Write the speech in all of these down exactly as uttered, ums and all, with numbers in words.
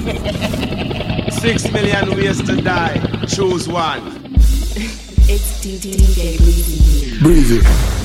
Six million ways to die. Choose one. It's D D J Breezy. Breezy.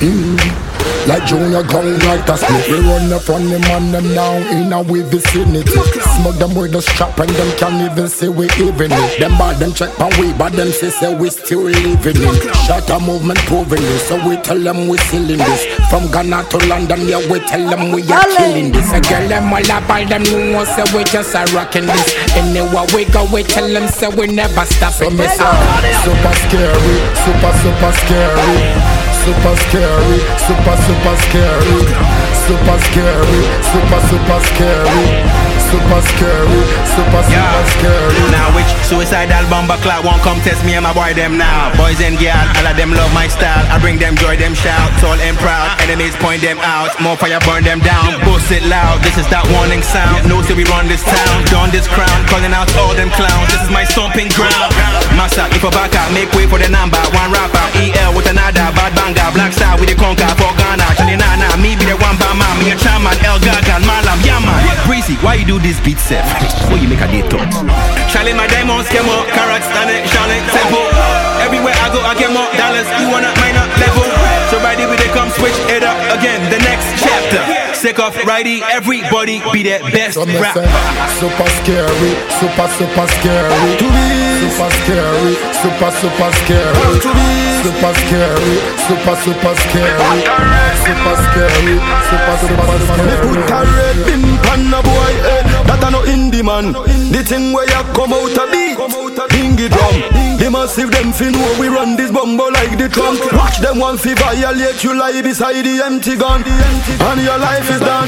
Mm. Like Junior Gong, like a snake. We run up on them and them now in our vicinity. Smoke them with the strap and them can't even say we even it. Them bad them check and we but them say say we still living it. Shut a movement proving this, so we tell them we selling this. From Ghana to London, yeah we tell them we are killing this. I girl them all up, all them know say we just are rocking this. Anywhere we go, we tell them say we never stop it. This super scary, super super scary. Super scary, super super scary, super scary, super super scary, super scary, super super scary. Now which suicidal bomber clock won't come test me and my boy them now. Boys and girls, all of them love my style. I bring them joy, them shout, tall and proud. Enemies point them out, more fire burn them down. Boast it loud, this is that warning sound. No say we run this town, don this crown, calling out all them clowns. This is my stomping ground. Massa, if a back out, make way for the number one rapper. E L with another bad banger. Black Star with the conquer for Ghana. Charlie Nana, me be the one by man. Me a chairman, El Gaga, Malam, Yaman. Breezy, why you do this beat set? Why you make a date talk? Charlie, my diamonds came up, carrots, stand it, Charlie, tempo. Everywhere I go, I get more dollars. You wanna minor level? So righty, we they come switch it up again. The next chapter. Sick of righty, everybody be their best rapper. Super scary, super super scary. To be super scary, super super scary. To be super scary, super super scary. Super scary, super super scary. Me put a red pin pan a boy head. That a no indie man. The thing where you come out a beat, dingy drum. They massive them fi know we run this bumbo like the trunk. Watch them one fi violate you lie beside the empty gun. And your life is done.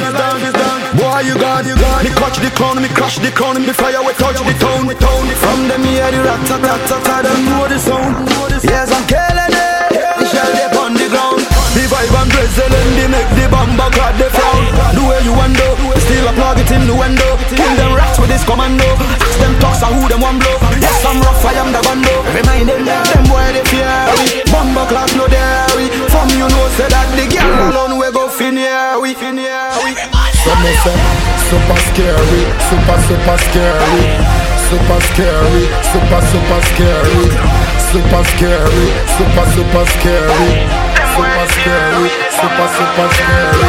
Boy you gone, you gone. Me clutch the crown, me crush the crown. Me fire we touch the town. From them here the rat tat tat tat tat. Them know the sound. Yes I'm killing it. The shell they on the ground. The vibe and drizzle and they make the bamba clad the frown. The way you want do, still a plug it in the window. Kill them rats with this commando. Ask them talks and who them one blow. Yes I'm rough, I am the bando. Remind them them boy they fear we. Bamba clad no dairy. From you know say that the girl alone we go fin here we fin here we. So me say super scary, super super scary. Super scary, super super scary. Super scary, super super scary. Super scary, super super scary.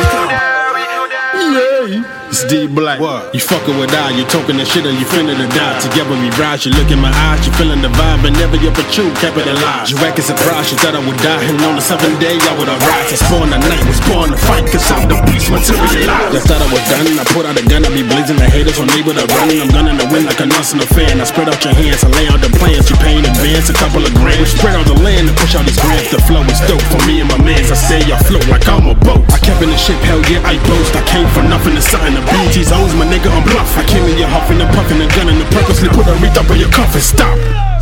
Yeah. It's D Black. What? You fucking with I, you talking that shit and you finna to die. Together we rise, you look in my eyes, you feeling the vibe, and never you protrude, capitalize. You reckon surprise, you thought I would die, and on the seventh day I would arise. I spawned the night, was born to fight, cause I'm the beast, materialized. I thought I was done, I put out a gun, I be blazing the haters on me with a run. I'm gunning the wind like a nurse in a fan. I spread out your hands and lay out the plans, you pay in advance, a couple of grand. We spread out the land and push out these grants. The flow is dope for me and my mans, I stay afloat like I'm a boat. I kept in the ship, hell yeah, I boast. I came from nothing to something. The B G's owns my nigga, I'm bluff. I came in your huffing and puffing and gunning and purposely put a wreath up on your coffin. Stop.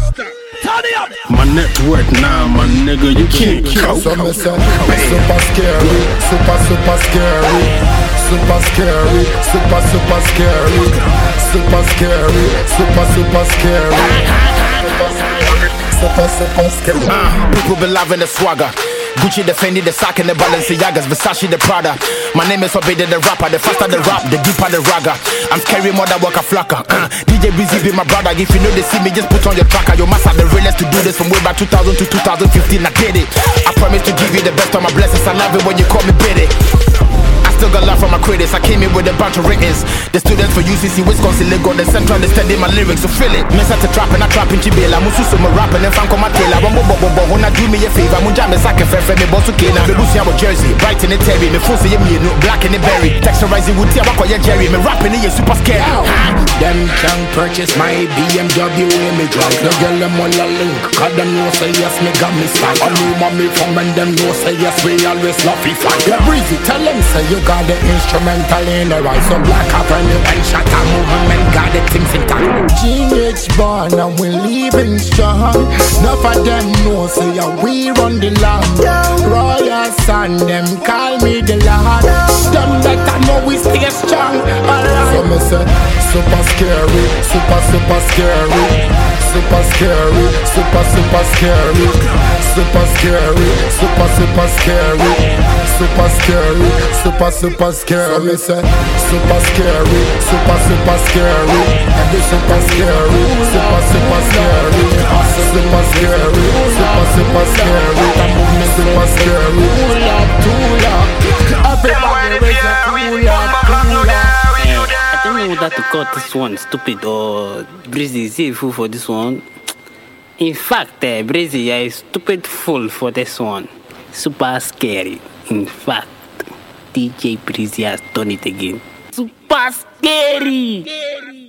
My net worth now, my nigga, you can't cope. So me say super scary, super super scary. Super scary, super super scary. Super scary, super super scary. Super super scary. Uh, people be loving the swagger. Gucci the Fendi, the Sack and the Balenciagas, Versace the Prada. My name is Obede the rapper, the faster the rap, the deeper the raga. I'm scary more than Waka Flocka. uh, D J Breezy be my brother, if you know they see me, just put on your tracker. Your master the realest to do this from way back two thousand to two thousand fifteen, I did it. I promise to give you the best of my blessings, I love it when you call me Biddy. Still got love from my critics, I came in with a bunch of writings. The students for U C C, Wisconsin, Lego, the central, they study my lyrics, so feel it. Me set to trap and I trap in Chibela, Mususu, my rapping and Franco Matela. One more bobo, when I do me a favor, Munjame Saka, Fefe, me boss, okay, now, me Lucy, I'm a Jersey, Brighton and Terry, me Fussy, me no black and the berry. Texturizing with Tiabako, yeah, Jerry, me rapping, yeah, super scary. Them can purchase my B M W, me drive. The girl, them all a link, cause them know say yes, me got me style. I know mommy from and them know say yes, we always love it fight. Yeah, Breezy, tell them say you got the instrumental in the right. So black up and the one shot a movement got the things intact. Teenage born and we leaving strong. Enough of them know say yeah, we run the land. Royal son, them call me the Lord. Them better know we stay strong. Alright. So me say super scary, super super scary. super scary, super super scary, super scary, super super scary, super scary, super super scary. So me say super scary, super super scary, and the super scary, super super scary, super scary, super super scary, super scary. Pull up, pull up, everybody raise your pull up, pull up. I don't know that to cut this one stupid or Breezy is a fool for this one. In fact, uh, Breezy, you're a stupid fool for this one. Super scary. In fact, D J Breezy has done it again. Super scary. scary.